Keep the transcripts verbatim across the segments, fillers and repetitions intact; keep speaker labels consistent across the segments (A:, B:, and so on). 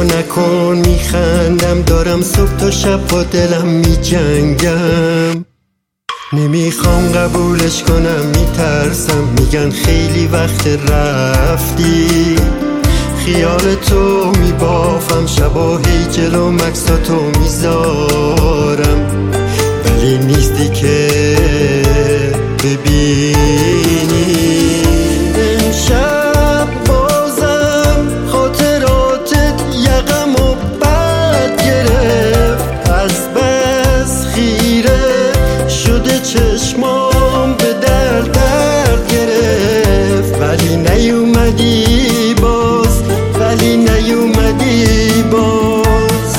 A: نگاه نکن میخندم، دارم صبح تا شب با دلم میجنگم. نمیخوام قبولش کنم میترسم، میگن خیلی وقت رفتی. خیال تو میبافم شبا هی جلو مکساتو میذارم، ولی نیستی که ببینی. امشب بازم خاطراتت یقم و بد گرفت، از بس خیره شده چشمام به درد درد گرفت. ولی نیومدی باز، ولی نیومدی باز.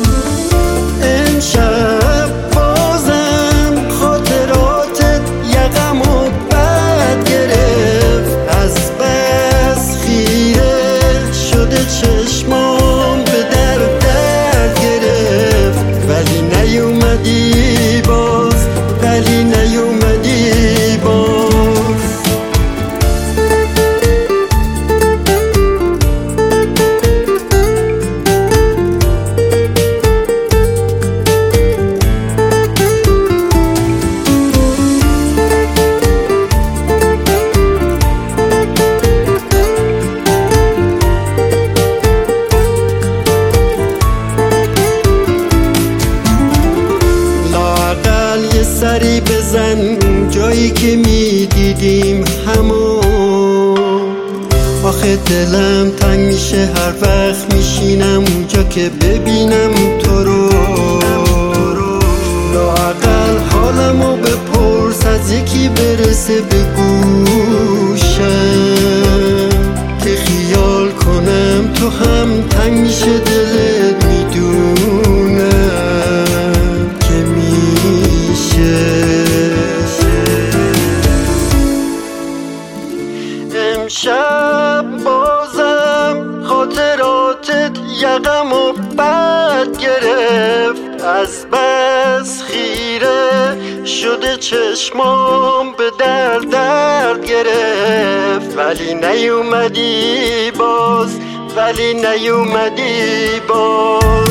A: امشب بازم خاطراتت یقم و بد گرفت، از بس خیره شده چشمام به درد درد گرفت. ولی نیومدی باز، ولی نیومدی باز. سری بزن جایی که میدیدیم همون. آخه دلم تنگ میشه هر وقت میشینم اونجا که ببینم تو رو. لااقل حالمو بپرس از یکی برسه به گوشم، که خیال کنم تو هم تنگ میشه دلت. میدونم که میشه. امشب بازم خاطراتت یقم و بد گرفت، از بس خیره شده چشمام به درد درد گرفت. ولی نیومدی باز، ولی نیومدی باز.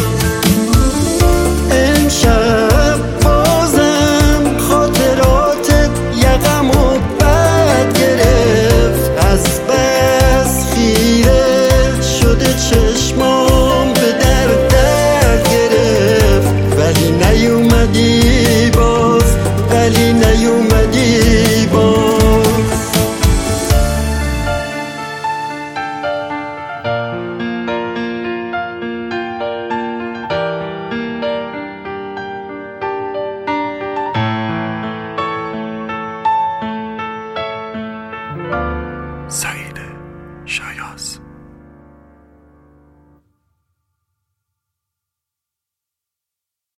A: امشب بازم خاطراتت یقم و بد گرفت، از بس خیره شده چشمام به درد درد گرفت. ولی نیومدی باز، ولی نیومدی باز.
B: سعید شایاز.